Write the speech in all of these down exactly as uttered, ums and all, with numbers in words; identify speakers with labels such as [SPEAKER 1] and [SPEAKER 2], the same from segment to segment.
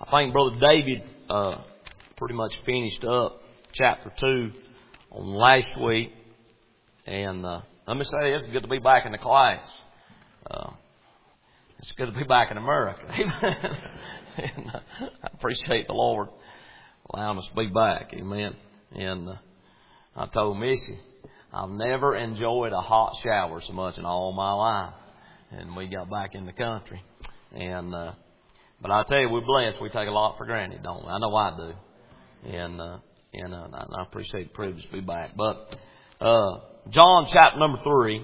[SPEAKER 1] I think Brother David uh, pretty much finished up chapter two on last week. And uh, let me say, it's good to be back in the class. Uh, it's good to be back in America. Amen. And uh, I appreciate the Lord allowing us to be back. Amen. And uh, I told Missy, I've never enjoyed a hot shower so much in all my life. And we got back in the country. And uh, but I tell you, we're blessed. We take a lot for granted, don't we? I know I do. And uh, and, uh, and I appreciate the privilege to be back. But uh, John chapter number three.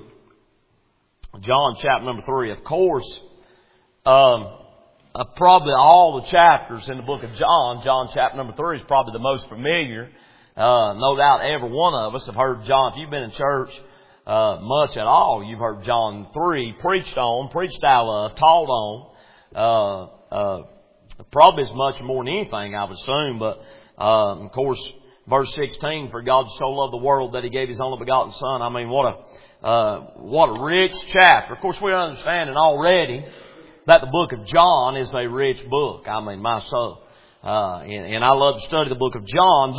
[SPEAKER 1] John chapter number three. Of course, um, uh, probably all the chapters in the book of John, John chapter number three is probably the most familiar. Uh, no doubt every one of us have heard John. If you've been in church uh, much at all, you've heard John three preached on, preached out of, taught on. Uh, uh, probably as much or more than anything, I would assume. But, uh, of course, verse sixteen, for God so loved the world that He gave His only begotten Son. I mean, what a, uh, what a rich chapter. Of course, we're understanding already that the book of John is a rich book. I mean, my soul. Uh, and, and I love to study the book of John,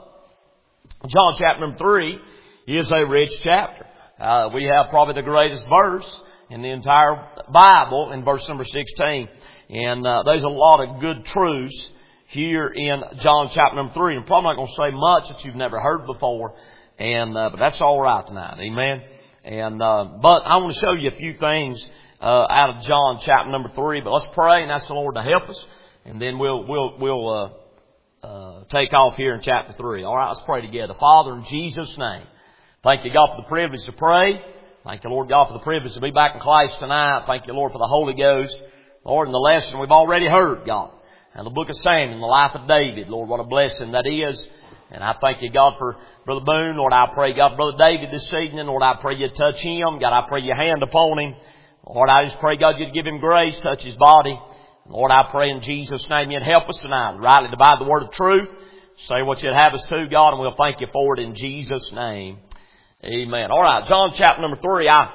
[SPEAKER 1] but John chapter number three is a rich chapter. Uh, we have probably the greatest verse in the entire Bible in verse number sixteen. And uh, there's a lot of good truths here in John chapter number three. I'm probably not going to say much that you've never heard before. And uh, but that's all right tonight. Amen. And uh, but I want to show you a few things uh, out of John chapter number three. But let's pray and ask the Lord to help us. And then we'll we'll we'll uh, uh, take off here in chapter three. All right, let's pray together. Father, in Jesus' name, thank you, God, for the privilege to pray. Thank you, Lord God, for the privilege to be back in class tonight. Thank you, Lord, for the Holy Ghost. Lord, in the lesson we've already heard, God, and the book of Samuel, the life of David. Lord, what a blessing that is. And I thank you, God, for Brother Boone. Lord, I pray, God, for Brother David this evening. Lord, I pray you touch him. God, I pray your hand upon him. Lord, I just pray, God, you'd give him grace, touch his body. Lord, I pray in Jesus' name you'd help us tonight. Rightly divide the word of truth. Say what you'd have us to, God, and we'll thank you for it in Jesus' name. Amen. All right, John chapter number three. I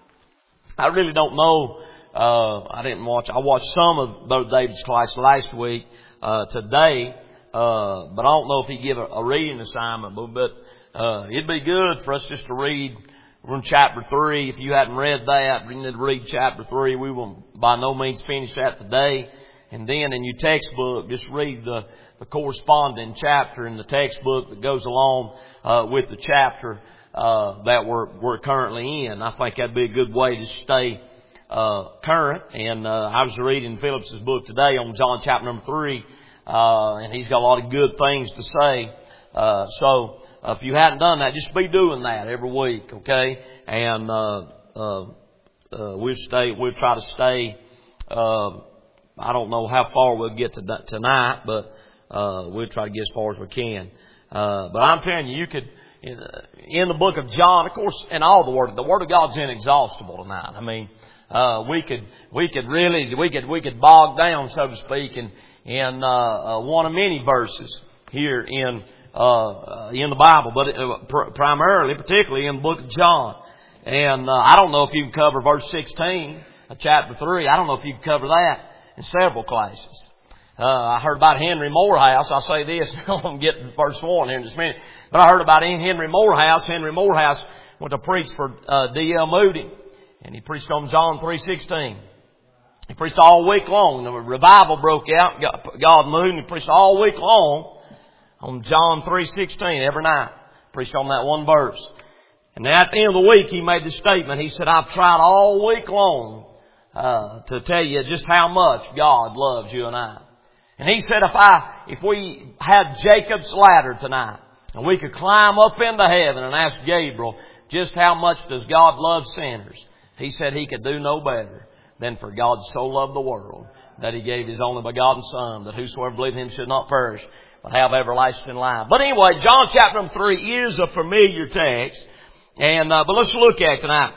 [SPEAKER 1] I really don't know. Uh, I didn't watch. I watched some of Brother David's class last week. Uh, today, uh, but I don't know if he give a, a reading assignment. But, but uh, it'd be good for us just to read. We're in chapter three. If you hadn't read that, you need to read chapter three. We will by no means finish that today. And then in your textbook, just read the, the corresponding chapter in the textbook that goes along uh, with the chapter uh, that we're we're currently in. I think that'd be a good way to stay uh current. And uh, I was reading Phillip's book today on John chapter number three, uh, and he's got a lot of good things to say. Uh, so uh, if you hadn't done that, just be doing that every week, okay? And uh, uh, uh, we'll stay. We'll try to stay. Uh, I don't know how far we'll get to tonight, but uh, we'll try to get as far as we can. Uh, but I'm telling you, you could in, in the book of John, of course, in all the word, the Word of God's inexhaustible tonight. I mean, uh, we could we could really we could we could bog down, so to speak, in in uh, uh, one of many verses here in uh, uh, in the Bible, but uh, pr- primarily, particularly in the book of John. And uh, I don't know if you can cover verse sixteen of chapter three. I don't know if you can cover that in several classes. Uh, I heard about Henry Morehouse. I'll say this, and I'm going to get to verse one here in just a minute. But I heard about Henry Morehouse. Henry Morehouse went to preach for uh, D L Moody, and he preached on John three sixteen. He preached all week long. The revival broke out. God moved, and he preached all week long on John three sixteen every night. Preached on that one verse. And at the end of the week, he made this statement. He said, I've tried all week long uh, to tell you just how much God loves you and I. And he said, if I, if we had Jacob's ladder tonight, and we could climb up into heaven and ask Gabriel, just how much does God love sinners? He said he could do no better than for God so loved the world that He gave His only begotten Son, that whosoever believe Him should not perish, but have everlasting life. But anyway, John chapter number three is a familiar text. And, uh, but let's look at it tonight.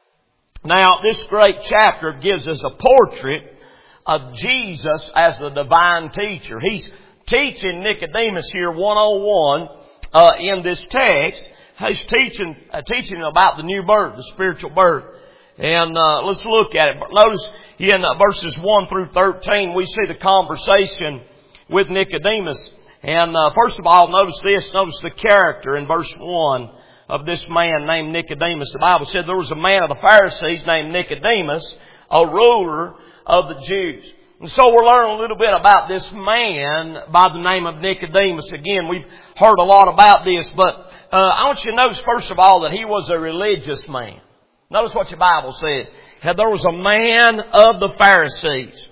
[SPEAKER 1] Now, this great chapter gives us a portrait of Jesus as the divine teacher. He's teaching Nicodemus here one oh one uh, in this text. He's teaching uh, teaching about the new birth, the spiritual birth. And uh, let's look at it. Notice in uh, verses one through thirteen, we see the conversation with Nicodemus. And uh, first of all, notice this. Notice the character in verse one of this man named Nicodemus. The Bible said there was a man of the Pharisees named Nicodemus, a ruler of the Jews. And so we're learning a little bit about this man by the name of Nicodemus. Again, we've heard a lot about this, but uh, I want you to notice first of all that he was a religious man. Notice what your Bible says. There was a man of the Pharisees.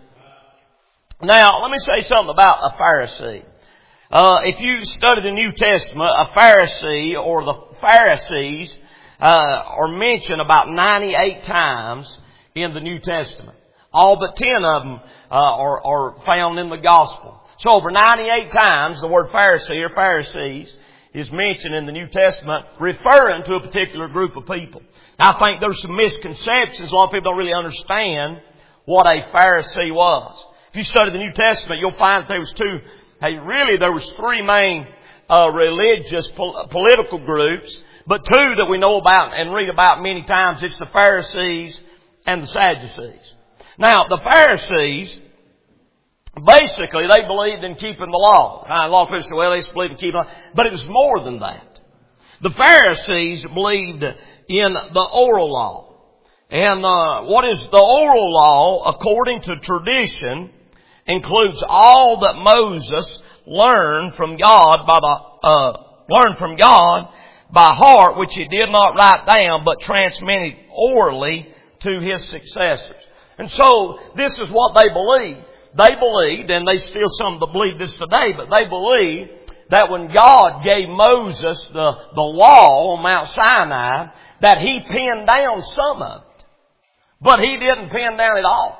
[SPEAKER 1] Now, let me say something about a Pharisee. Uh, if you study the New Testament, a Pharisee or the Pharisees uh, are mentioned about ninety-eight times in the New Testament. All but ten of them uh, are, are found in the Gospel. So over ninety-eight times the word Pharisee or Pharisees is mentioned in the New Testament, referring to a particular group of people. Now, I think there's some misconceptions. A lot of people don't really understand what a Pharisee was. If you study the New Testament, you'll find that there was two, hey, really there was three main uh, religious pol- political groups, but two that we know about and read about many times. It's the Pharisees and the Sadducees. Now, the Pharisees, basically, they believed in keeping the law. Now, a lot of people say, well, they just believed in keeping the law. But it was more than that. The Pharisees believed in the oral law. And uh, what is the oral law, according to tradition, includes all that Moses learned from God by the uh, learned from God by heart, which he did not write down, but transmitted orally to his successors. And so this is what they believed. They believed, and they still some that believe this today, but they believe that when God gave Moses the, the law on Mount Sinai, that he penned down some of it. But he didn't pen down it all.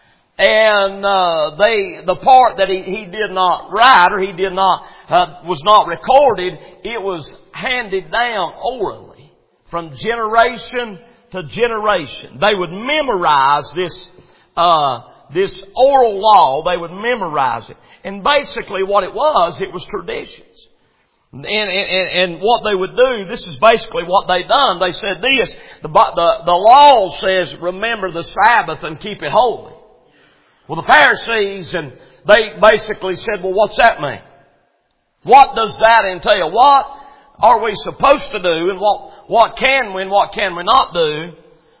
[SPEAKER 1] And uh, they, the part that he, he did not write or he did not, uh, was not recorded, it was handed down orally from generation to generation. They would memorize this, uh, this oral law. They would memorize it. And basically what it was, it was traditions. And, and, and what they would do, this is basically what they done. They said this, the, the, the law says, remember the Sabbath and keep it holy. Well, the Pharisees, and they basically said, well, what's that mean? What does that entail? What are we supposed to do, and what, what can we and what can we not do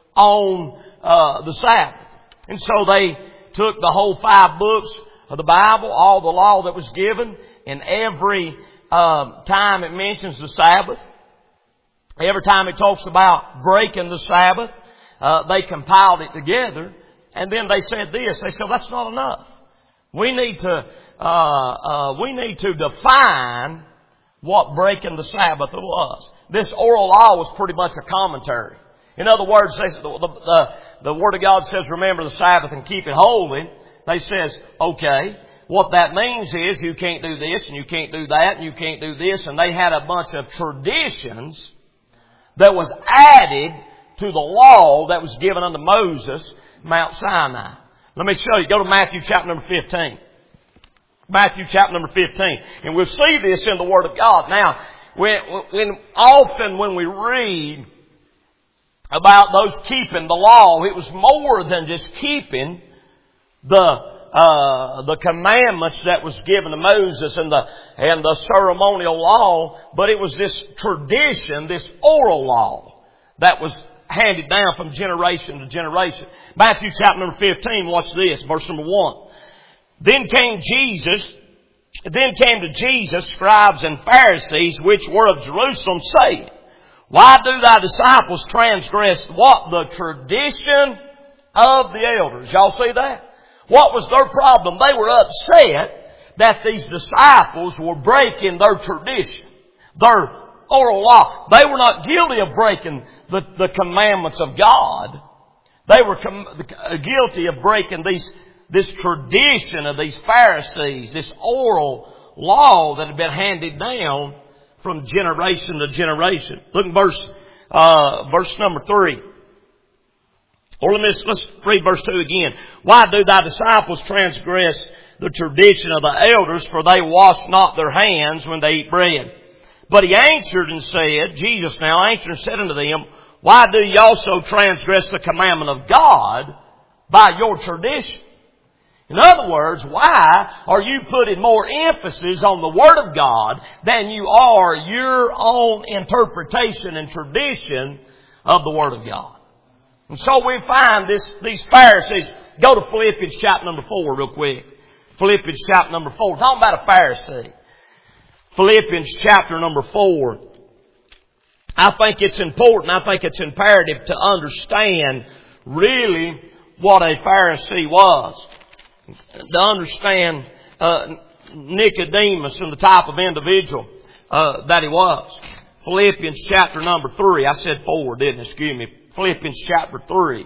[SPEAKER 1] on uh, the Sabbath? And so they took the whole five books of the Bible, all the law that was given, and every uh, time it mentions the Sabbath, every time it talks about breaking the Sabbath, uh, they compiled it together. And then they said this, they said, well, that's not enough. We need to, uh, uh, we need to define what breaking the Sabbath was. This oral law was pretty much a commentary. In other words, they, the, the, the Word of God says, remember the Sabbath and keep it holy. They says, okay, what that means is you can't do this and you can't do that and you can't do this. And they had a bunch of traditions that was added to the law that was given unto Moses, Mount Sinai. Let me show you. Go to Matthew chapter number fifteen. Matthew chapter number fifteen. And we'll see this in the Word of God. Now, when, when often when we read about those keeping the law, it was more than just keeping the uh, the commandments that was given to Moses and the and the ceremonial law, but it was this tradition, this oral law that was handed down from generation to generation. Matthew chapter number fifteen, watch this, verse number one. Then came Jesus, then came to Jesus scribes and Pharisees, which were of Jerusalem, saying, why do thy disciples transgress what? The tradition of the elders. Y'all see that? What was their problem? They were upset that these disciples were breaking their tradition, their oral law. They were not guilty of breaking the, the commandments of God. They were com- guilty of breaking these, this tradition of these Pharisees, this oral law that had been handed down from generation to generation. Look at verse, uh, verse number three. Or let's, let's read verse two again. Why do thy disciples transgress the tradition of the elders? For they wash not their hands when they eat bread. But he answered and said, Jesus now answered and said unto them, why do ye also transgress the commandment of God by your tradition? In other words, why are you putting more emphasis on the Word of God than you are your own interpretation and tradition of the Word of God? And so we find this, these Pharisees. Go to Philippians chapter number four real quick. Philippians chapter number four. We're talking about a Pharisee. Philippians chapter number four. I think it's important, I think it's imperative to understand really what a Pharisee was. To understand uh, Nicodemus and the type of individual uh, that he was. Philippians chapter number three. I said four, didn't I? Excuse me. Philippians chapter three.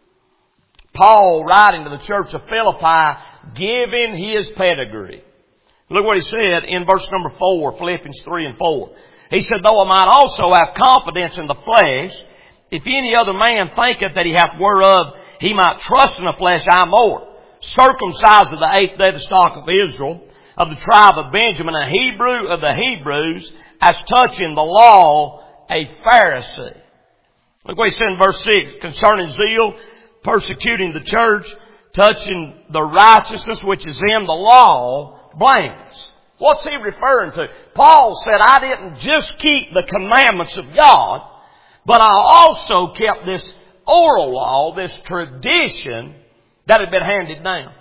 [SPEAKER 1] Paul writing to the church of Philippi, giving his pedigree. Look what he said in verse number four, Philippians three and four. He said, though I might also have confidence in the flesh, if any other man thinketh that he hath whereof he might trust in the flesh, I more. Circumcised of the eighth day of the stock of Israel, of the tribe of Benjamin, a Hebrew of the Hebrews, as touching the law, a Pharisee. Look what he said in verse six, concerning zeal, persecuting the church, touching the righteousness which is in the law, blameless. What's he referring to? Paul said, I didn't just keep the commandments of God, but I also kept this oral law, this tradition that had been handed down.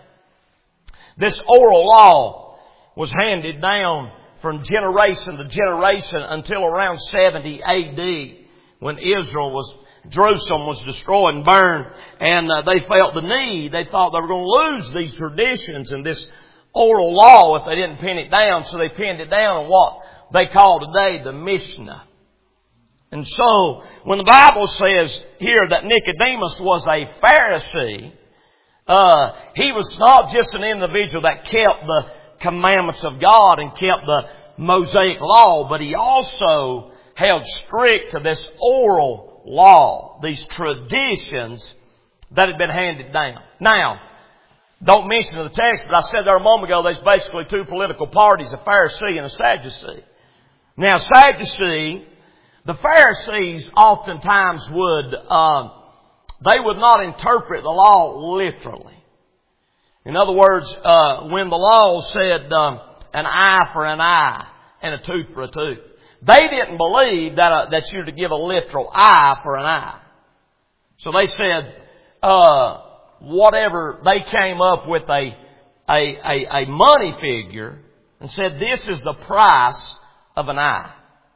[SPEAKER 1] This oral law was handed down from generation to generation until around seventy A D when Israel was, Jerusalem was destroyed and burned, and uh, they felt the need. They thought they were going to lose these traditions and this oral law if they didn't pin it down, so they pinned it down on what they call today the Mishnah. And so, when the Bible says here that Nicodemus was a Pharisee, uh, he was not just an individual that kept the commandments of God and kept the Mosaic law, but he also held strict to this oral law, these traditions that had been handed down. Now, don't mention in the text, but I said there a moment ago, there's basically two political parties, a Pharisee and a Sadducee. Now, Sadducee, the Pharisees oftentimes would, um, they would not interpret the law literally. In other words, uh, when the law said um, an eye for an eye and a tooth for a tooth, they didn't believe that uh, that you're to give a literal eye for an eye. So they said, uh, whatever, they came up with a, a, a, a money figure and said, this is the price of an eye.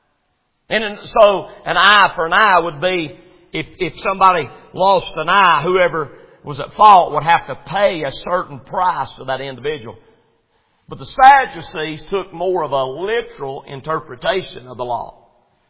[SPEAKER 1] And so an eye for an eye would be, if, if somebody lost an eye, whoever was at fault would have to pay a certain price for that individual. But the Sadducees took more of a literal interpretation of the law.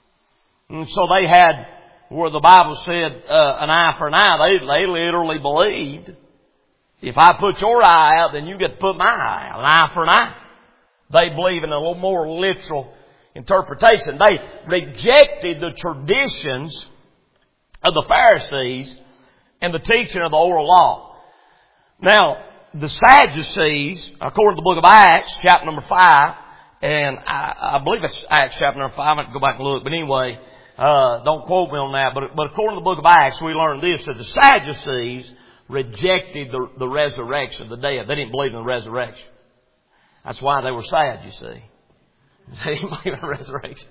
[SPEAKER 1] And so they had, where the Bible said uh, an eye for an eye, they, they literally believed, if I put your eye out, then you get to put my eye out, an eye for an eye. They believe in a little more literal interpretation. They rejected the traditions of the Pharisees and the teaching of the oral law. Now, the Sadducees, according to the book of Acts, chapter number five, and I, I believe it's Acts chapter number five, I have to go back and look, but anyway, uh, don't quote me on that, but, but according to the book of Acts, we learned this, that the Sadducees rejected the, the resurrection of the dead. They didn't believe in the resurrection. That's why they were sad, you see. They didn't believe in the resurrection.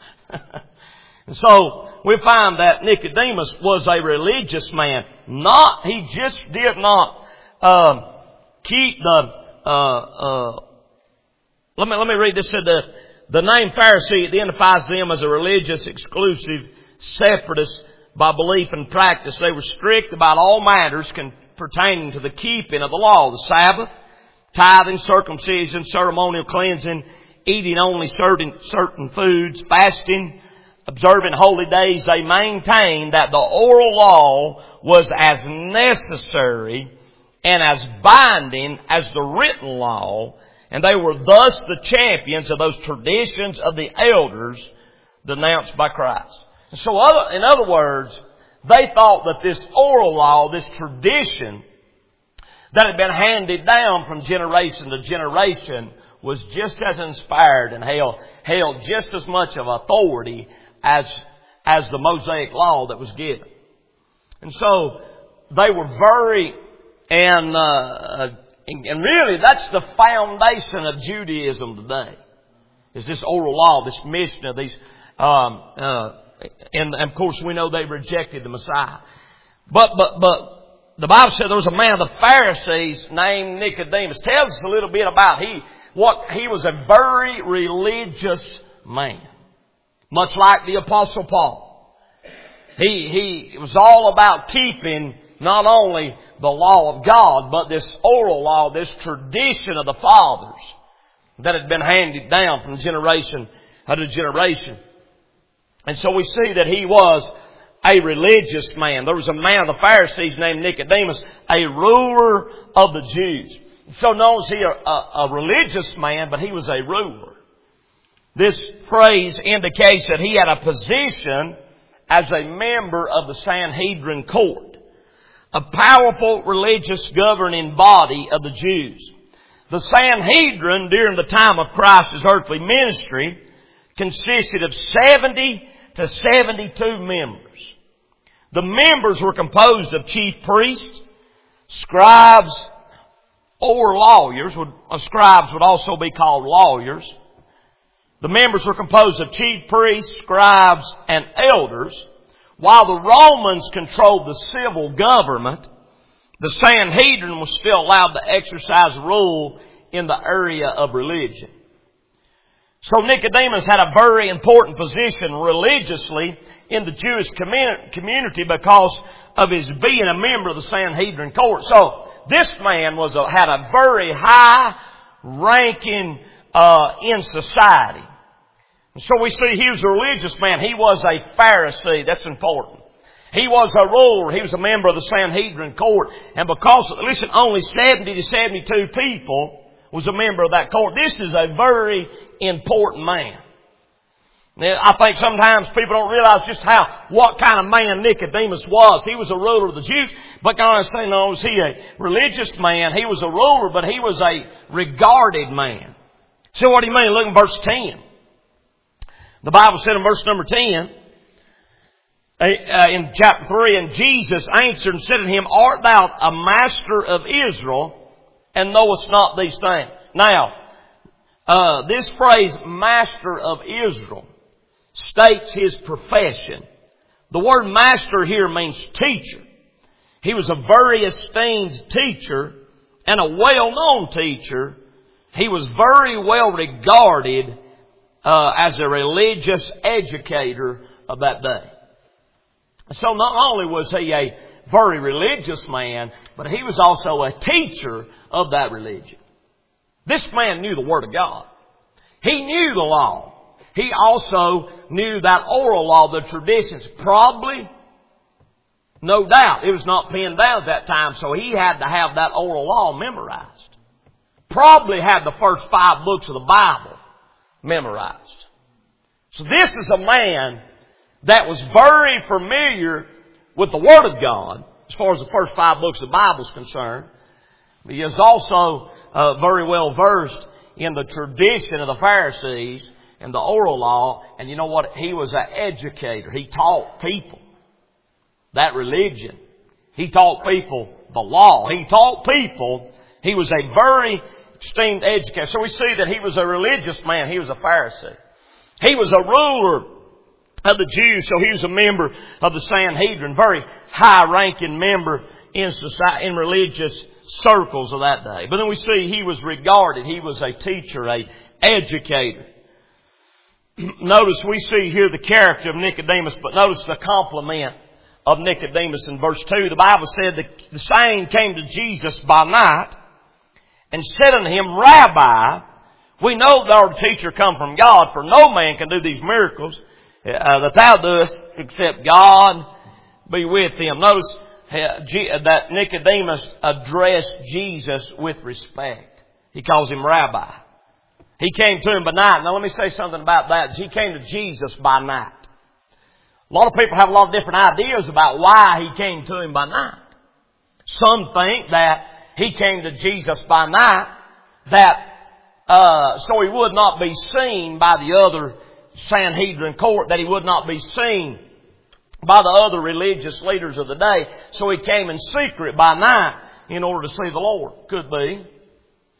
[SPEAKER 1] And so, we find that Nicodemus was a religious man. Not, he just did not, um, keep the, uh, uh, let me, let me read this. Said the, the name Pharisee identifies them as a religious, exclusive, separatist by belief and practice. They were strict about all matters con- pertaining to the keeping of the law, the Sabbath, tithing, circumcision, ceremonial cleansing, eating only certain, certain foods, fasting, observing holy days. They maintained that the oral law was as necessary and as binding as the written law, and they were thus the champions of those traditions of the elders denounced by Christ. So other, in other words, they thought that this oral law, this tradition that had been handed down from generation to generation was just as inspired and held, held just as much of authority as, as the Mosaic law that was given. And so they were very and uh, And, and really, that's the foundation of Judaism today. Is this oral law, this Mishnah, these, um, uh, and, and of course we know they rejected the Messiah. But, but, but, the Bible said there was a man of the Pharisees named Nicodemus. Tells us a little bit about he, what, he was a very religious man. Much like the Apostle Paul. He, he was all about keeping not only the law of God, but this oral law, this tradition of the fathers that had been handed down from generation to generation. And so we see that he was a religious man. There was a man of the Pharisees named Nicodemus, a ruler of the Jews. So not only is he a, a, a religious man, but he was a ruler. This phrase indicates that he had a position as a member of the Sanhedrin court, a powerful religious governing body of the Jews. The Sanhedrin, during the time of Christ's earthly ministry, consisted of seventy to seventy-two members. The members were composed of chief priests, scribes, or lawyers. Scribes would also be called lawyers. The members were composed of chief priests, scribes, and elders. While the Romans controlled the civil government, the Sanhedrin was still allowed to exercise rule in the area of religion. So Nicodemus had a very important position religiously in the Jewish community because of his being a member of the Sanhedrin court. So this man was a, had a very high ranking uh, in society. And so we see he was a religious man. He was a Pharisee. That's important. He was a ruler. He was a member of the Sanhedrin court. And because, listen, only seventy to seventy-two people was a member of that court. This is a very important man. Now, I think sometimes people don't realize just how, what kind of man Nicodemus was. He was a ruler of the Jews. But God is saying, no, was he a religious man? He was a ruler, but he was a regarded man. So what do you mean? Look in verse ten. The Bible said in verse number ten, Uh, in chapter three, and Jesus answered and said unto him, Art thou a master of Israel, and knowest not these things? Now, uh, this phrase, master of Israel, states his profession. The word master here means teacher. He was a very esteemed teacher and a well-known teacher. He was very well regarded uh, as a religious educator of that day. So not only was he a very religious man, but he was also a teacher of that religion. This man knew the Word of God. He knew the law. He also knew that oral law, the traditions. Probably, no doubt, it was not pinned down at that time, so he had to have that oral law memorized. Probably had the first five books of the Bible memorized. So this is a man that was very familiar with the Word of God, as far as the first five books of the Bible is concerned. He is also uh, very well versed in the tradition of the Pharisees and the oral law. And you know what? He was an educator. He taught people that religion. He taught people the law. He taught people. He was a very esteemed educator. So we see that he was a religious man. He was a Pharisee. He was a ruler of the Jews, so he was a member of the Sanhedrin, very high-ranking member in society, in religious circles of that day. But then we see he was regarded. He was a teacher, a educator. Notice we see here the character of Nicodemus, but notice the compliment of Nicodemus in verse two. The Bible said that the same came to Jesus by night and said unto him, Rabbi, we know thou art a teacher come from God, for no man can do these miracles Uh, that thou doest, except God be with him. Notice uh, G- that Nicodemus addressed Jesus with respect. He calls him Rabbi. He came to him by night. Now let me say something about that. He came to Jesus by night. A lot of people have a lot of different ideas about why he came to him by night. Some think that he came to Jesus by night that uh, so he would not be seen by the other Sanhedrin court, that he would not be seen by the other religious leaders of the day. So he came in secret by night in order to see the Lord. Could be.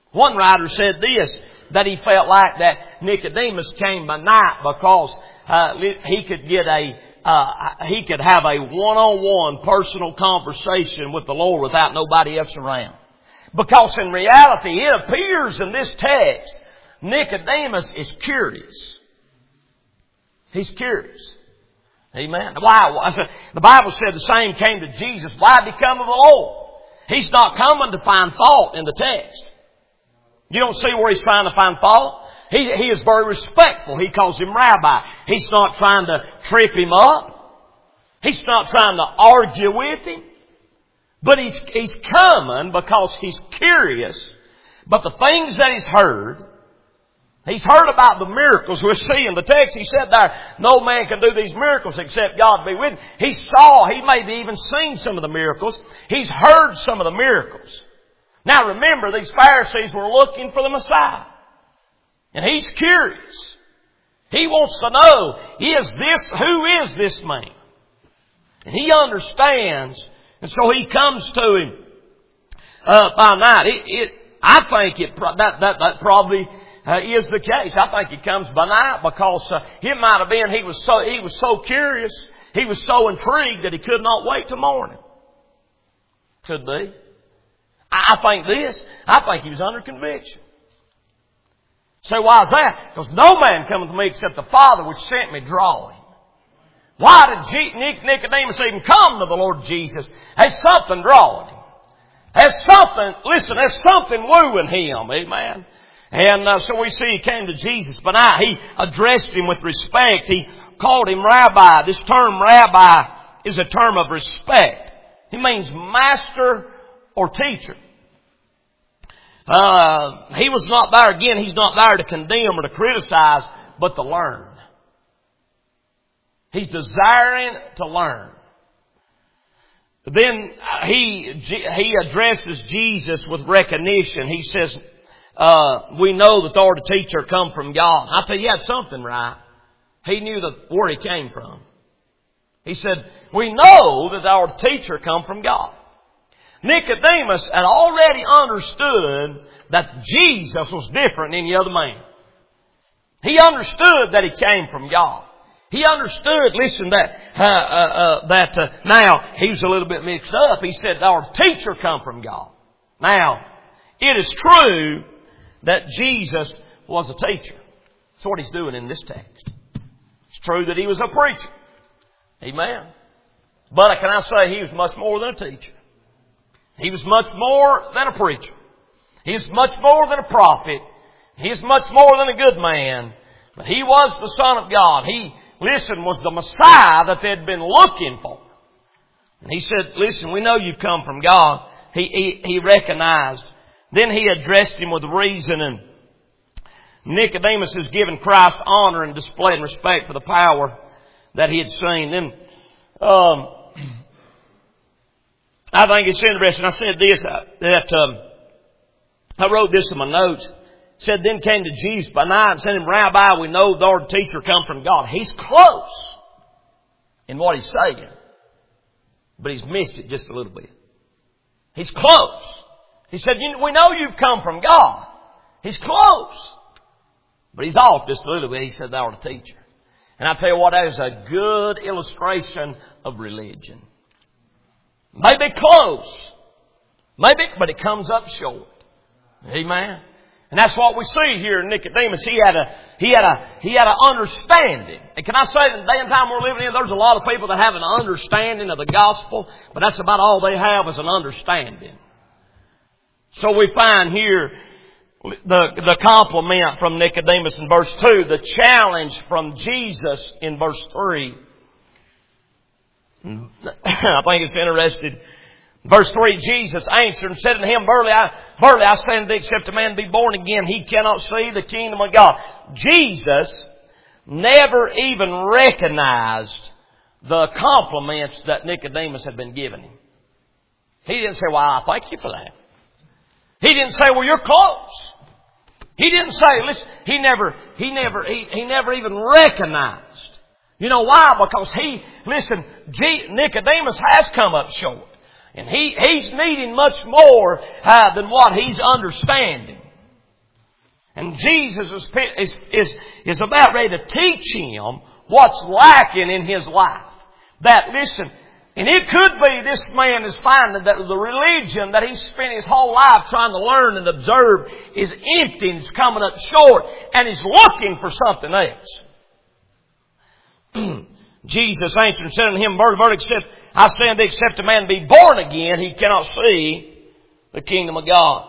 [SPEAKER 1] One writer said this, that he felt like that Nicodemus came by night because uh, he could get a uh, he could have a one-on-one personal conversation with the Lord without nobody else around. Because in reality, it appears in this text, Nicodemus is curious. He's curious. Amen. Why? The Bible said the same came to Jesus. Why become of the Lord? He's not coming to find fault in the text. You don't see where he's trying to find fault. He, he is very respectful. He calls him rabbi. He's not trying to trip him up. He's not trying to argue with him. But he's, he's coming because he's curious. But the things that he's heard, he's heard about the miracles. We see in the text, he said there, no man can do these miracles except God be with him. He saw, he maybe even seen some of the miracles. He's heard some of the miracles. Now remember, these Pharisees were looking for the Messiah. And he's curious. He wants to know, is this, who is this man? And he understands, and so he comes to him uh, by night. It, it, I think it that that, that probably uh, is the case. I think he comes by night because uh, it might have been he was so he was so curious, he was so intrigued that he could not wait till morning. Could be. I think this. I think he was under conviction. So why is that? Because no man cometh to me except the Father which sent me draw him. Why did Nicodemus even come to the Lord Jesus? There's something drawing him. There's something, listen, there's something wooing him. Amen. And uh, so we see he came to Jesus by night. He addressed him with respect. He called him rabbi. This term rabbi is a term of respect. It means master or teacher. Uh, he was not there, again, he's not there to condemn or to criticize, but to learn. He's desiring to learn. Then he, he addresses Jesus with recognition. He says, uh, we know that the Lord the teacher come from God. I tell you, he had something right. He knew the, where he came from. He said, we know that our teacher come from God. Nicodemus had already understood that Jesus was different than any other man. He understood that he came from God. He understood, listen, that uh, uh, uh, that uh, now he was a little bit mixed up. He said, our teacher come from God. Now, it is true that Jesus was a teacher. That's what he's doing in this text. It's true that he was a preacher. Amen. But can I say he was much more than a teacher. He was much more than a preacher. He was much more than a prophet. He is much more than a good man. But he was the Son of God. He, listen, was the Messiah that they had been looking for. And he said, listen, we know you've come from God. He, he, he recognized. Then he addressed him with reason. And Nicodemus has given Christ honor and displayed respect for the power that he had seen. Then, um, I think it's interesting. I said this, uh, that, um, I wrote this in my notes. It said, then came to Jesus by night and said him, Rabbi, we know the Lord teacher come from God. He's close in what he's saying. But he's missed it just a little bit. He's close. He said, we know you've come from God. He's close. But he's off just a little bit. He said, thou art a teacher. And I tell you what, that is a good illustration of religion. Maybe close. Maybe, but it comes up short. Amen. And that's what we see here in Nicodemus. He had a, he had a, he had an understanding. And can I say that the day and time we're living in, there's a lot of people that have an understanding of the gospel, but that's about all they have is an understanding. So we find here the, the compliment from Nicodemus in verse two, the challenge from Jesus in verse three. I think it's interesting. Verse three, Jesus answered and said unto him, Verily I, verily I say unto thee, except a man be born again, he cannot see the kingdom of God. Jesus never even recognized the compliments that Nicodemus had been giving him. He didn't say, well, I thank you for that. He didn't say, well, you're close. He didn't say, listen, he never, he never, he, he never even recognized. You know why? Because he, listen, G, Nicodemus has come up short. And he, he's needing much more uh, than what he's understanding. Jesus is, is, is, is about ready to teach him what's lacking in his life. That, listen, and it could be this man is finding that the religion that he's spent his whole life trying to learn and observe is empty and is coming up short, and he's looking for something else. Jesus answered and said unto him, Verily, verily, except, I say unto thee, except a man be born again, he cannot see the kingdom of God.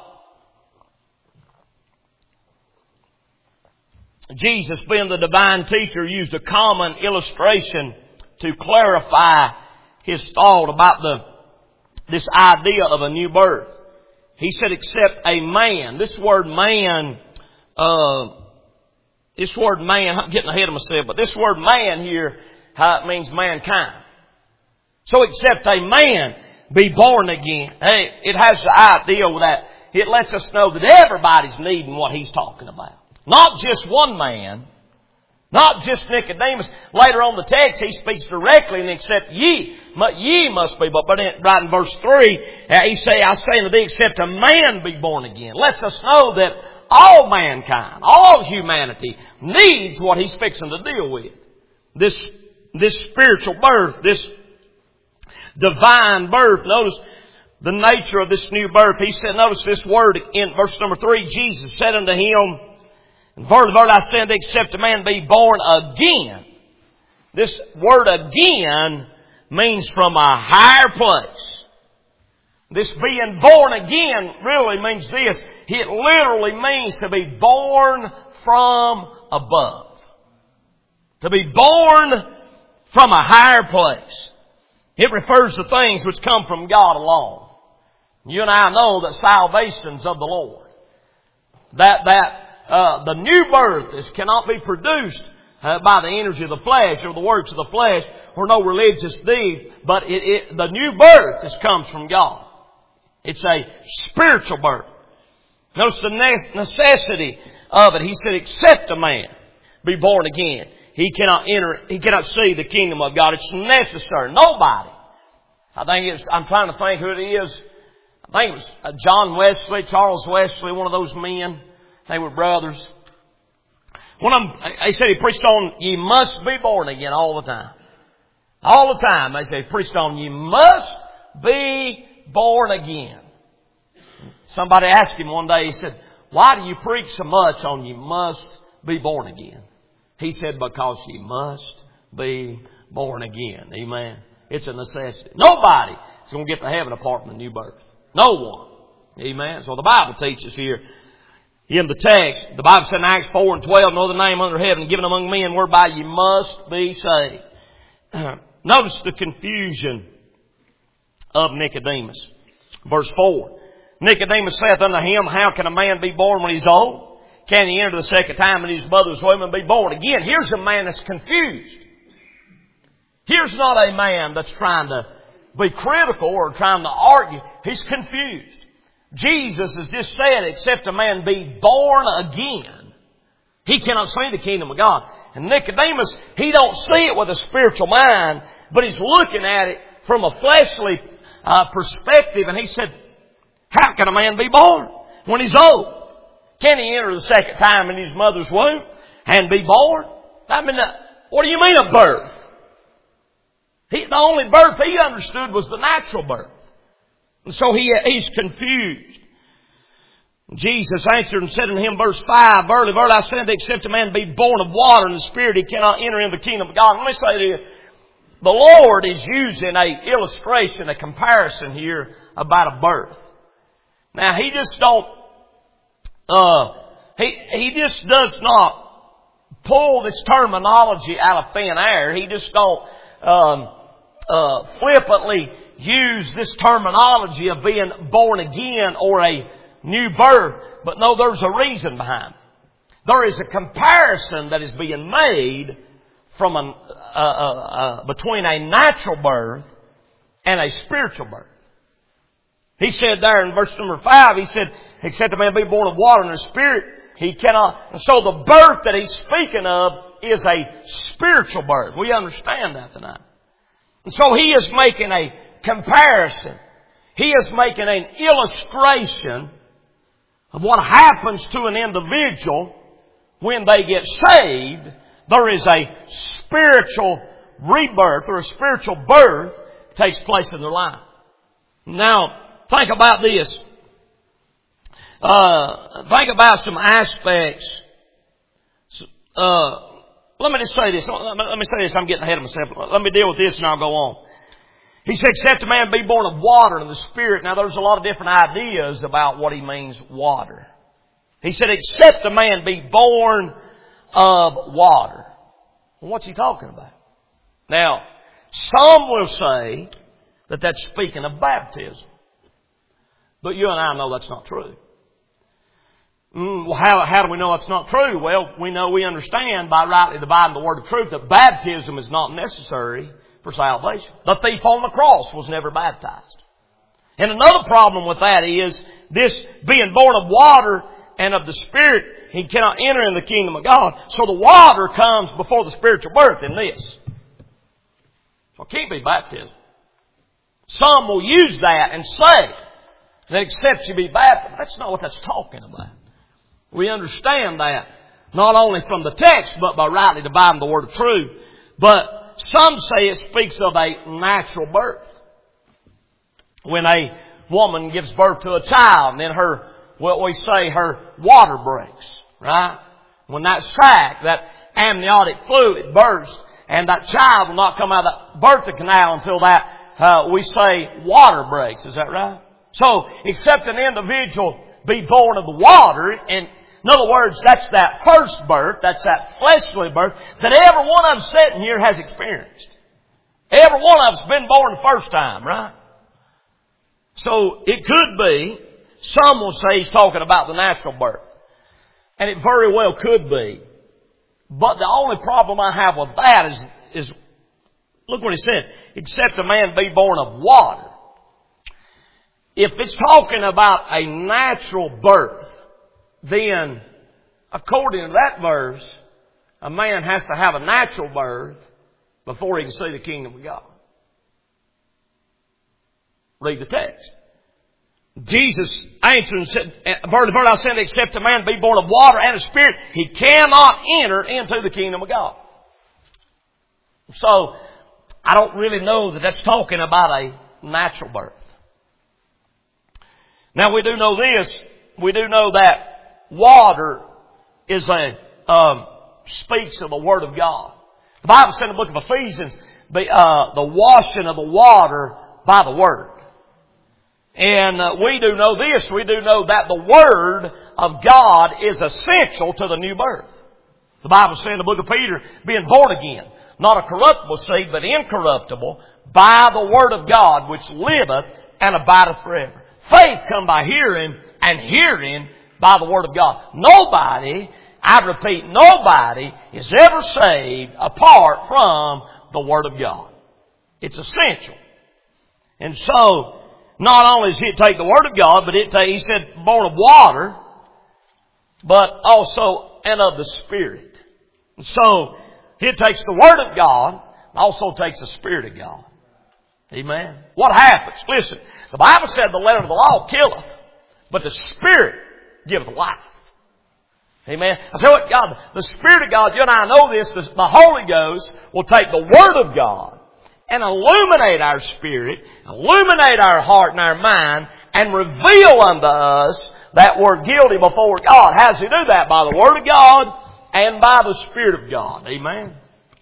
[SPEAKER 1] Jesus, being the divine teacher, used a common illustration to clarify his thought about the this idea of a new birth. He said, except a man. This word man, uh, this word man, I'm getting ahead of myself, but this word man here, how it means mankind. So except a man be born again. Hey, it has the idea with that. It lets us know that everybody's needing what he's talking about. Not just one man. Not just Nicodemus. Later on the text, he speaks directly, and except ye, ye must be. But right in verse three, he say, I say unto thee, except a man be born again. Lets us know that all mankind, all humanity needs what he's fixing to deal with. This, this spiritual birth, this divine birth. Notice the nature of this new birth. He said, notice this word in verse number three. Jesus said unto him, Verily, verily, I say unto thee, except a man be born again. This word again means from a higher place. This being born again really means this. It literally means to be born from above. To be born from a higher place. It refers to things which come from God alone. You and I know that salvation's of the Lord. That, that, Uh, the new birth is, cannot be produced uh, by the energy of the flesh or the works of the flesh or no religious deed, but it, it, the new birth is, comes from God. It's a spiritual birth. Notice the necessity of it. He said, except a man be born again, he cannot enter, he cannot see the kingdom of God. It's necessary. Nobody. I think it's, I'm trying to think who it is. I think it was John Wesley, Charles Wesley, one of those men. They were brothers. One of them, they said he preached on, ye must be born again all the time. All the time. They said he preached on, ye must be born again. Somebody asked him one day, he said, why do you preach so much on you must be born again? He said, because you must be born again. Amen. It's a necessity. Nobody is going to get to heaven apart from the new birth. No one. Amen. So the Bible teaches here in the text, the Bible said in Acts four and twelve, no other name under heaven given among men whereby you must be saved. Notice the confusion of Nicodemus. Verse four. Nicodemus saith unto him, how can a man be born when he's old? Can he enter the second time in his mother's womb and be born again? Here's a man that's confused. Here's not a man that's trying to be critical or trying to argue. He's confused. Jesus has just said, except a man be born again, he cannot see the kingdom of God. And Nicodemus, he don't see it with a spiritual mind, but he's looking at it from a fleshly uh, perspective. And he said, how can a man be born when he's old? Can he enter the second time in his mother's womb and be born? I mean, uh, what do you mean a birth? He, the only birth he understood was the natural birth. And so he, he's confused. Jesus answered and said unto him, verse five, Verily, verily, I say unto thee, except a man be born of water and the Spirit, he cannot enter into the kingdom of God. Let me say this. The Lord is using an illustration, a comparison here about a birth. Now, He just don't, uh, He, He just does not pull this terminology out of thin air. He just don't, um, uh, flippantly use this terminology of being born again or a new birth. But no, there's a reason behind it. There is a comparison that is being made from an, uh, uh, uh, between a natural birth and a spiritual birth. He said there in verse number five, he said, except a man be born of water and the Spirit, he cannot. And so the birth that he's speaking of is a spiritual birth. We understand that tonight. And so he is making a comparison. He is making an illustration of what happens to an individual when they get saved, there is a spiritual rebirth or a spiritual birth takes place in their life. Now, think about this. Uh, think about some aspects. Uh, let me just say this. Let me, let me say this. I'm getting ahead of myself. Let me deal with this and I'll go on. He said, except a man be born of water and the Spirit. Now, there's a lot of different ideas about what he means water. He said, except a man be born of water. Well, what's he talking about? Now, some will say that that's speaking of baptism. But you and I know that's not true. Mm, well, how, how do we know that's not true? Well, we know we understand by rightly dividing the word of truth that baptism is not necessary for salvation. The thief on the cross was never baptized. And another problem with that is this being born of water and of the Spirit, he cannot enter in the kingdom of God. So the water comes before the spiritual birth in this. So it can't be baptism. Some will use that and say that except you be baptized. That's not what that's talking about. We understand that not only from the text, but by rightly dividing the word of truth. But some say it speaks of a natural birth. When a woman gives birth to a child, and then her, what we say, her water breaks, right? When that sac, that amniotic fluid bursts, and that child will not come out of that birthing canal until that, uh, we say, water breaks. Is that right? So, except an individual be born of the water, and in other words, that's that first birth, that's that fleshly birth that every one of us sitting here has experienced. Every one of us has been born the first time, right? So it could be, some will say he's talking about the natural birth. And it very well could be. But the only problem I have with that is, is look what he said, except a man be born of water. If it's talking about a natural birth, then, according to that verse, a man has to have a natural birth before he can see the kingdom of God. Read the text. Jesus answered and said, "Bird of bird I said, except a man be born of water and of Spirit, he cannot enter into the kingdom of God." So, I don't really know that that's talking about a natural birth. Now, we do know this. We do know that water is a, um, speaks of the Word of God. The Bible said in the book of Ephesians, the, uh, the washing of the water by the Word. And uh, we do know this. We do know that the Word of God is essential to the new birth. The Bible said in the book of Peter, being born again, not a corruptible seed, but incorruptible, by the Word of God, which liveth and abideth forever. Faith come by hearing, and hearing by the Word of God. Nobody, I repeat, nobody is ever saved apart from the Word of God. It's essential. And so, not only does it take the Word of God, but it take, he said, born of water, but also, and of the Spirit. And so, it takes the Word of God, also takes the Spirit of God. Amen. What happens? Listen, the Bible said the letter of the law killeth, but the Spirit giveth life. Amen. I tell you what, God, the Spirit of God, you and I know this, the, the Holy Ghost will take the Word of God and illuminate our spirit, illuminate our heart and our mind, and reveal unto us that we're guilty before God. How does He do that? By the Word of God and by the Spirit of God. Amen.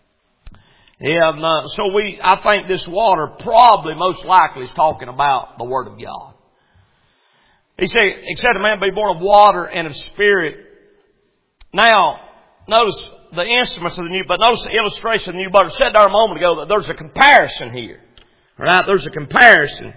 [SPEAKER 1] Yeah, uh, so we, I think this water probably most likely is talking about the Word of God. He said, except a man be born of water and of Spirit. Now, notice the instruments of the new, but notice the illustration of the new birth. I said there a moment ago that there's a comparison here. Right? There's a comparison.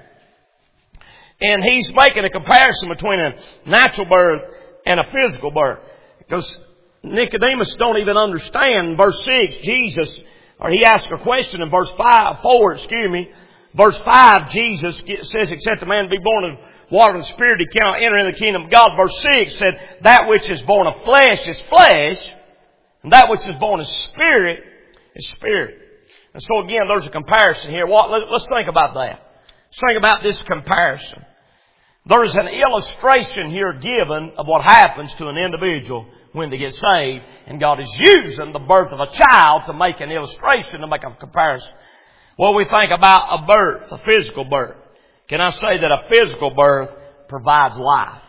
[SPEAKER 1] And he's making a comparison between a natural birth and a physical birth. Because Nicodemus don't even understand. In verse six, Jesus, or he asked a question in verse five, four, excuse me. Verse five, Jesus says, except a man be born of water and Spirit, he cannot enter in the kingdom of God. Verse six said, that which is born of flesh is flesh, and that which is born of Spirit is spirit. And so again, there's a comparison here. What? Let's think about that. Let's think about this comparison. There is an illustration here given of what happens to an individual when they get saved, and God is using the birth of a child to make an illustration, to make a comparison. Well, we think about a birth, a physical birth. Can I say that a physical birth provides life?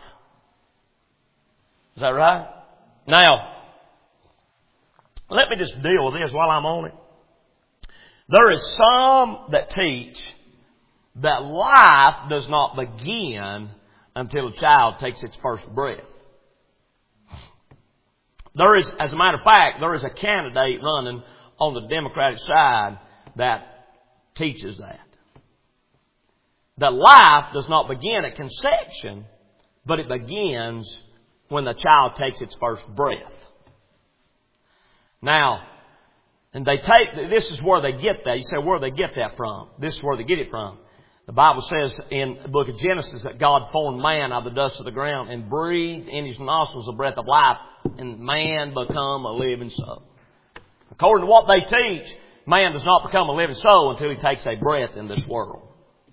[SPEAKER 1] Is that right? Now, let me just deal with this while I'm on it. There is some that teach that life does not begin until a child takes its first breath. There is, as a matter of fact, there is a candidate running on the Democratic side that teaches that. That life does not begin at conception, but it begins when the child takes its first breath. Now, and they take, this is where they get that. You say, where do they get that from? This is where they get it from. The Bible says in the book of Genesis that God formed man out of the dust of the ground and breathed in his nostrils a breath of life, and man become a living soul. According to what they teach, man does not become a living soul until he takes a breath in this world.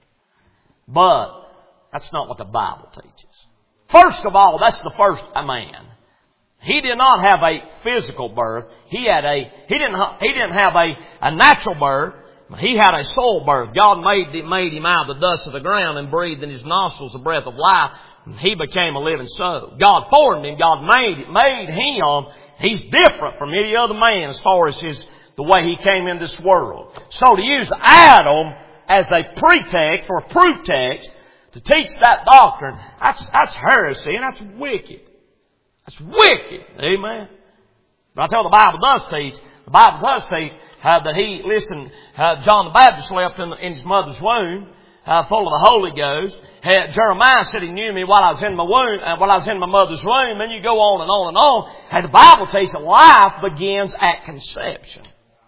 [SPEAKER 1] But that's not what the Bible teaches. First of all, that's the first man. He did not have a physical birth. He had a, he didn't, he didn't have a, a natural birth. He had a soul birth. God made, made him out of the dust of the ground and breathed in his nostrils a breath of life. And he became a living soul. God formed him. God made, made him. He's different from any other man as far as his, the way he came in this world. So to use Adam as a pretext or a proof text to teach that doctrine, that's, that's heresy and that's wicked. That's wicked. Amen. But I tell you, the Bible does teach. The Bible does teach uh, that he, listen, uh, John the Baptist left in, the, in his mother's womb, uh, full of the Holy Ghost. Uh, Jeremiah said he knew me while I was in my womb, uh, while I was in my mother's womb. And you go on and on and on. And the Bible teaches that life begins at conception.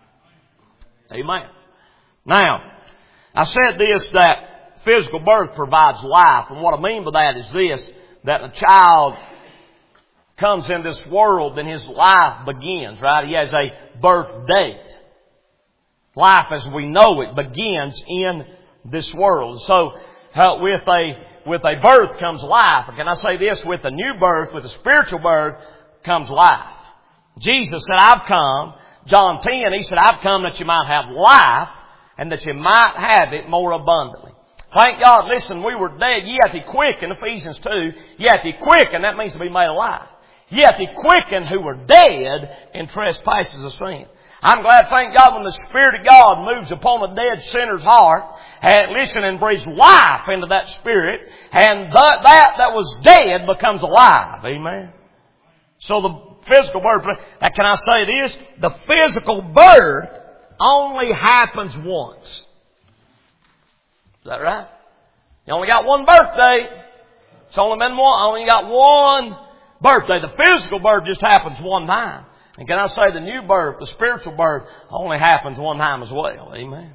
[SPEAKER 1] Amen. Now, I said this, that physical birth provides life. And what I mean by that is this, that a child comes in this world, then his life begins, right? He has a birth date. Life as we know it begins in this world. So, uh, with a, with a birth comes life. And can I say this? With a new birth, with a spiritual birth, comes life. Jesus said, I've come. John ten, he said, I've come that you might have life and that you might have it more abundantly. Thank God, listen, we were dead. Ye hath he quickened, Ephesians two. Ye hath he quickened, that means to be made alive. Ye hath he quickened who were dead in trespasses of sin. I'm glad, thank God, when the Spirit of God moves upon a dead sinner's heart, and listen, and breathes life into that spirit, and the, that that was dead becomes alive. Amen. So the physical birth, can I say this? The physical birth only happens once. Is that right? You only got one birthday. It's only been one. Only got one birthday. The physical birth just happens one time. And can I say the new birth, the spiritual birth, only happens one time as well. Amen.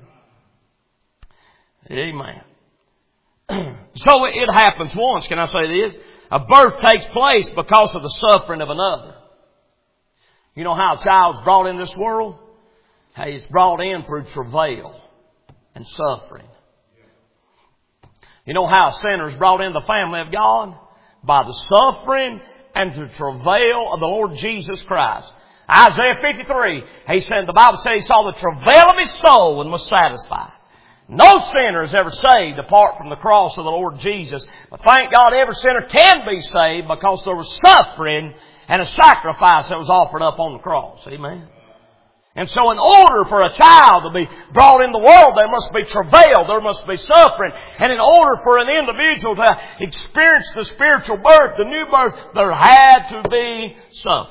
[SPEAKER 1] Amen. So it happens once. Can I say this? A birth takes place because of the suffering of another. You know how a child's brought in this world? Hey, it's brought in through travail and suffering. You know how a sinner is brought into the family of God? By the suffering and the travail of the Lord Jesus Christ. Isaiah fifty-three, he said, the Bible says he saw the travail of his soul and was satisfied. No sinner is ever saved apart from the cross of the Lord Jesus. But thank God every sinner can be saved because there was suffering and a sacrifice that was offered up on the cross. Amen. And so in order for a child to be brought in the world, there must be travail, there must be suffering. And in order for an individual to experience the spiritual birth, the new birth, there had to be suffering.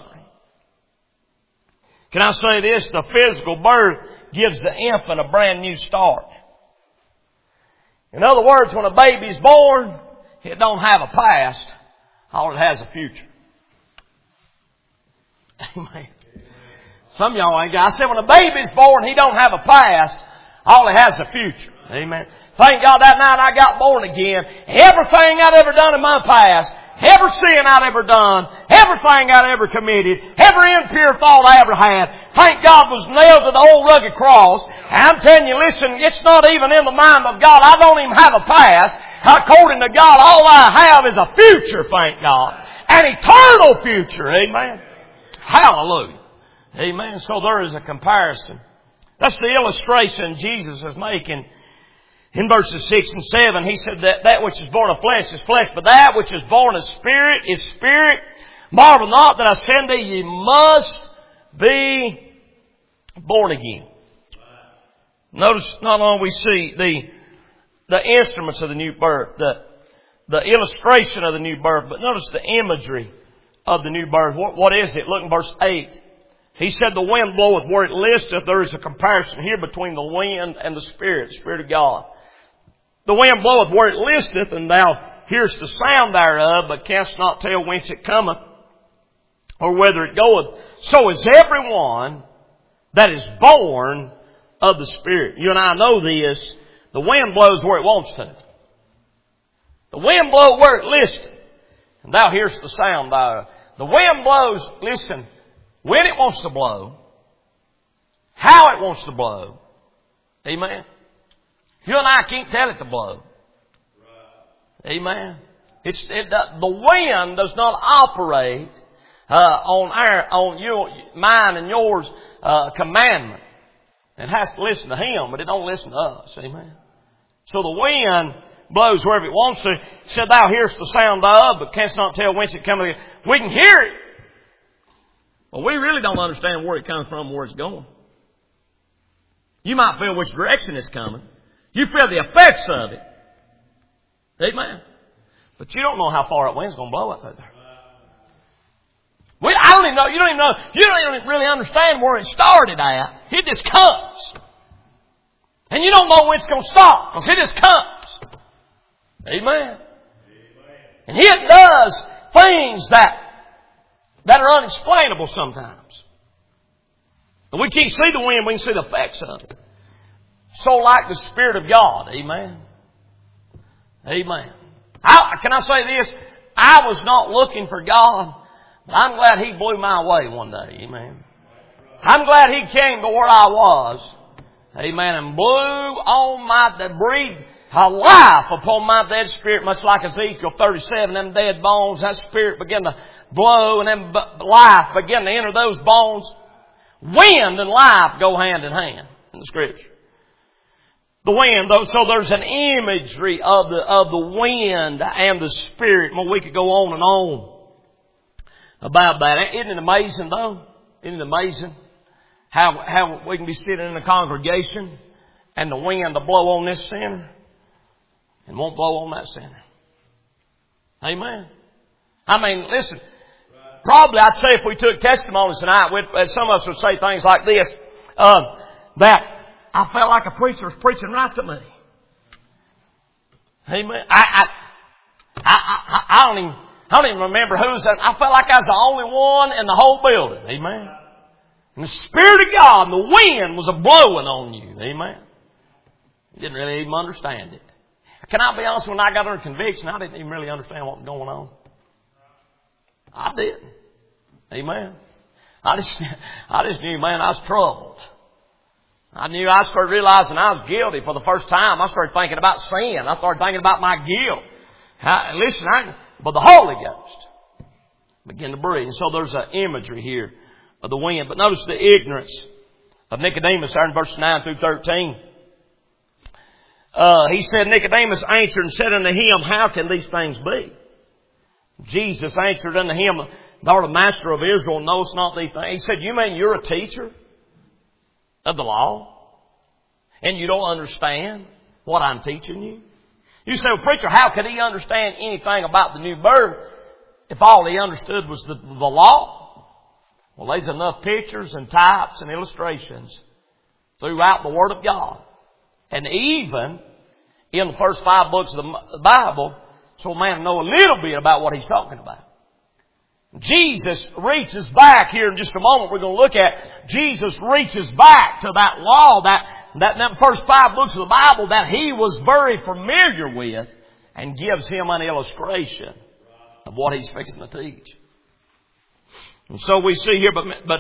[SPEAKER 1] Can I say this? The physical birth gives the infant a brand new start. In other words, when a baby is born, it don't have a past. All it has is a future. Amen. Some of y'all ain't got. I said when a baby's born, he don't have a past. All he has is a future. Amen. Thank God that night I got born again. Everything I'd ever done in my past, every sin I'd ever done, everything I'd ever committed, every impure thought I ever had, thank God was nailed to the old rugged cross. And I'm telling you, listen, it's not even in the mind of God. I don't even have a past. According to God, all I have is a future, thank God. An eternal future. Amen. Hallelujah. Amen. So there is a comparison. That's the illustration Jesus is making in verses six and seven. He said that that which is born of flesh is flesh, but that which is born of spirit is spirit. Marvel not that I say unto you, ye must be born again. Notice not only we see the the instruments of the new birth, the the illustration of the new birth, but notice the imagery of the new birth. What, what is it? Look in verse eight. He said, the wind bloweth where it listeth. There is a comparison here between the wind and the Spirit, the Spirit of God. The wind bloweth where it listeth, and thou hearest the sound thereof, but canst not tell whence it cometh, or whither it goeth. So is everyone that is born of the Spirit. You and I know this. The wind blows where it wants to. The wind blows where it listeth, and thou hearest the sound thereof. The wind blows, listen, when it wants to blow, how it wants to blow. Amen. You and I can't tell it to blow. Amen. It's, it, the wind does not operate uh, on our, on your, mine and yours uh, commandment. It has to listen to Him, but it don't listen to us. Amen. So the wind blows wherever it wants to. It said, thou hearest the sound of, but canst not tell whence it cometh. We can hear it. Well, we really don't understand where it comes from, where it's going. You might feel which direction it's coming. You feel the effects of it. Amen. But you don't know how far that wind's going to blow up there. We, I don't even know. You don't even know. You don't even really understand where it started at. It just comes. And you don't know when it's going to stop, because it just comes. Amen. And it does things that that are unexplainable sometimes. And we can't see the wind, we can see the effects of it. So like the Spirit of God. Amen. Amen. I, can I say this? I was not looking for God, but I'm glad He blew my way one day. Amen. I'm glad He came to where I was. Amen. And blew on my, that breathed a life upon my dead spirit, much like Ezekiel thirty-seven, them dead bones, that spirit began to blow, and then life began to enter those bones. Wind and life go hand in hand in the Scripture. The wind, though, so there's an imagery of the of the wind and the Spirit. Well, we could go on and on about that. Isn't it amazing, though? Isn't it amazing how how we can be sitting in a congregation and the wind will blow on this center and won't blow on that center? Amen. I mean, listen. Probably, I'd say if we took testimonies tonight, we'd, some of us would say things like this, uh, that I felt like a preacher was preaching right to me. Amen. I, I, I, I, I don't even, I don't even remember who's that. I felt like I was the only one in the whole building. Amen. And the Spirit of God and the wind was a blowing on you. Amen. Didn't really even understand it. Can I be honest, when I got under conviction, I didn't even really understand what was going on. I didn't. Amen. I just, I just knew, man, I was troubled. I knew I started realizing I was guilty for the first time. I started thinking about sin. I started thinking about my guilt. I, listen, I, but the Holy Ghost began to breathe. And so there's an imagery here of the wind. But notice the ignorance of Nicodemus there in verse nine through thirteen. Uh, he said, Nicodemus answered and said unto him, how can these things be? Jesus answered unto him, thou art a master of Israel, knowest not these things. He said, you mean you're a teacher of the law? And you don't understand what I'm teaching you? You say, well, preacher, how could he understand anything about the new birth if all he understood was the, the law? Well, there's enough pictures and types and illustrations throughout the Word of God. And even in the first five books of the Bible, so a man know a little bit about what he's talking about. Jesus reaches back here in just a moment. We're going to look at Jesus reaches back to that law, that, that, that first five books of the Bible that he was very familiar with, and gives him an illustration of what he's fixing to teach. And so we see here, but, but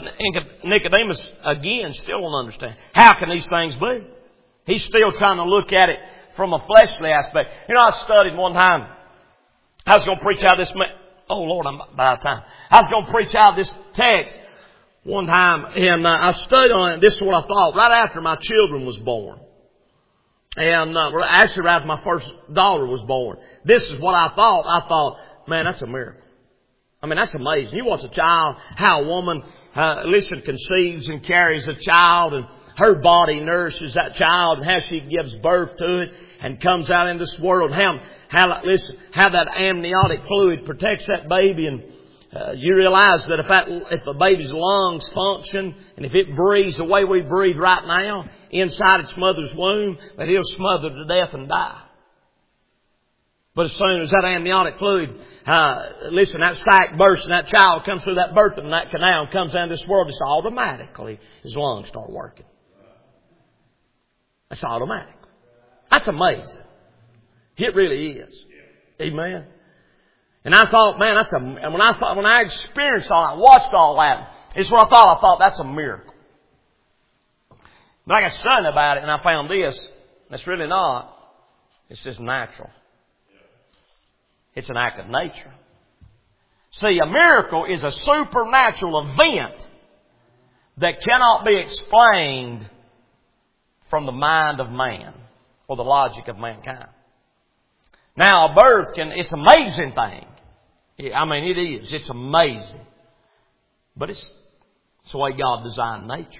[SPEAKER 1] Nicodemus again still don't understand. How can these things be? He's still trying to look at it from a fleshly aspect. You know, I studied one time. I was going to preach out this, oh Lord, I'm about out of time. I was going to preach out this text one time, and uh, I studied on it. This is what I thought. Right after my children was born. And uh, actually right after my first daughter was born. This is what I thought. I thought, man, that's a miracle. I mean, that's amazing. You watch a child, how a woman, uh, listen, conceives and carries a child, and her body nourishes that child, and how she gives birth to it and comes out in this world. How, how, listen, how that amniotic fluid protects that baby. And uh, you realize that if that, if the baby's lungs function, and if it breathes the way we breathe right now inside its mother's womb, that it'll smother to death and die. But as soon as that amniotic fluid, uh, listen, that sac bursts and that child comes through that birth and that canal and comes down this world, it's automatically his lungs start working. That's automatic. That's amazing. It really is. Amen. And I thought, man, that's a, and when I thought, when I experienced all that, watched all that, it's what I thought. I thought that's a miracle. But I got studying about it and I found this. It's really not. It's just natural. It's an act of nature. See, a miracle is a supernatural event that cannot be explained from the mind of man or the logic of mankind. Now, a birth can, it's an amazing thing. I mean, it is. It's amazing. But it's, it's the way God designed nature.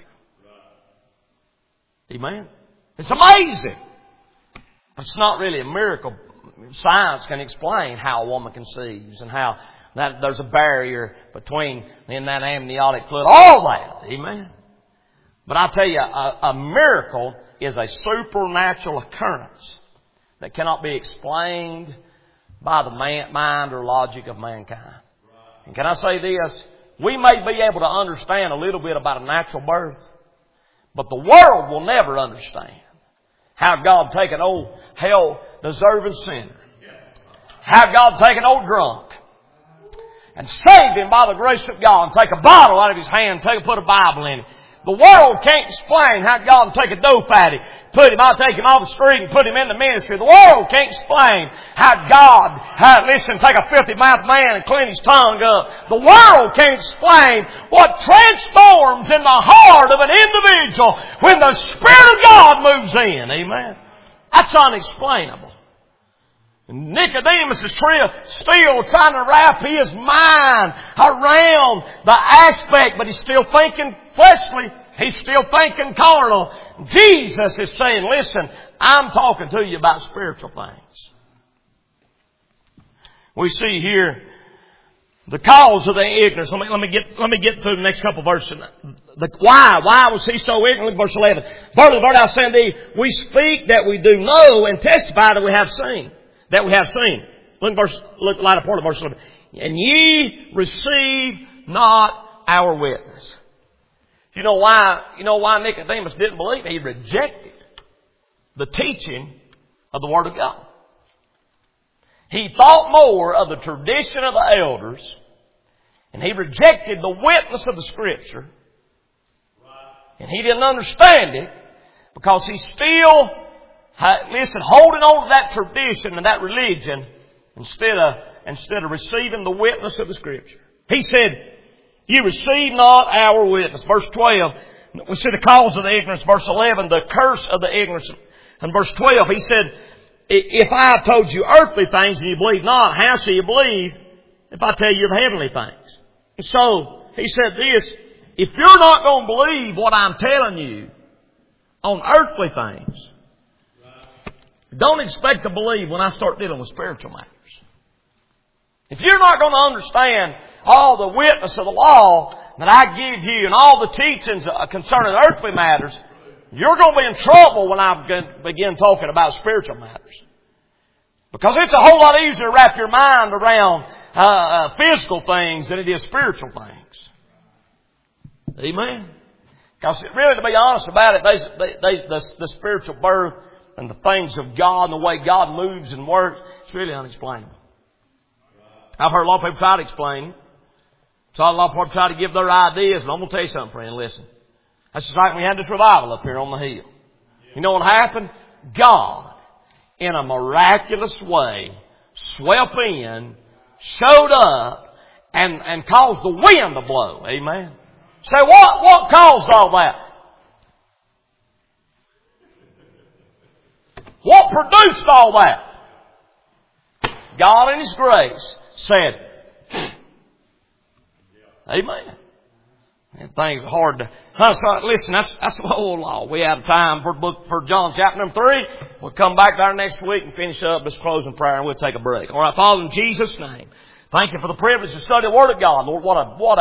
[SPEAKER 1] Amen? It's amazing. But it's not really a miracle. Science can explain how a woman conceives and how that there's a barrier between in that amniotic fluid. All that. Amen? But I tell you, a, a miracle is a supernatural occurrence that cannot be explained by the man, mind or logic of mankind. And can I say this? We may be able to understand a little bit about a natural birth, but the world will never understand how God take an old hell-deserving sinner, how God take an old drunk, and save him by the grace of God, and take a bottle out of his hand, take put a Bible in it. The world can't explain how God can take a dope addict, put him, I'll take him off the street and put him in the ministry. The world can't explain how God, how, listen, take a filthy-mouthed man and clean his tongue up. The world can't explain what transforms in the heart of an individual when the Spirit of God moves in. Amen? That's unexplainable. And Nicodemus is still trying to wrap his mind around the aspect, but he's still thinking fleshly. He's still thinking carnal. Jesus is saying, listen, I'm talking to you about spiritual things. We see here the cause of the ignorance. Let me, let me get, let me get through the next couple of verses. The, why? Why was he so ignorant? Verse eleven. Verily, verily, I say unto thee, we speak that we do know and testify that we have seen. That we have seen. Look, verse, look, light part of verse eleven. And ye receive not our witness. You know why, you know why Nicodemus didn't believe? He rejected the teaching of the Word of God. He thought more of the tradition of the elders, and he rejected the witness of the Scripture. And he didn't understand it because he still, listen, holding on to that tradition and that religion instead of, instead of receiving the witness of the Scripture. He said, you receive not our witness. Verse twelve, we see the cause of the ignorance. Verse eleven, the curse of the ignorance. And verse twelve, he said, if I have told you earthly things and you believe not, how shall you believe if I tell you the heavenly things? And so, he said this, if you're not going to believe what I'm telling you on earthly things, don't expect to believe when I start dealing with spiritual matters. If you're not going to understand all the witness of the law that I give you and all the teachings concerning earthly matters, you're going to be in trouble when I begin talking about spiritual matters. Because it's a whole lot easier to wrap your mind around uh, uh, physical things than it is spiritual things. Amen? Because really, to be honest about it, they, they, they, the, the spiritual birth and the things of God and the way God moves and works, it's really unexplainable. I've heard a lot of people try to explain it. So a lot of people try to give their ideas. And I'm going to tell you something, friend. Listen. That's just like we had this revival up here on the hill. You know what happened? God in a miraculous way, swept in, showed up, and, and caused the wind to blow. Amen. Say, what, what caused all that? What produced all that? God in His grace said, amen. And things are hard to... Huh, so listen, that's, that's the whole law. We have time for book for John chapter number three. We'll come back there next week and finish up this closing prayer, and we'll take a break. All right, Father, in Jesus' name, thank You for the privilege to study the Word of God. Lord, what a, what a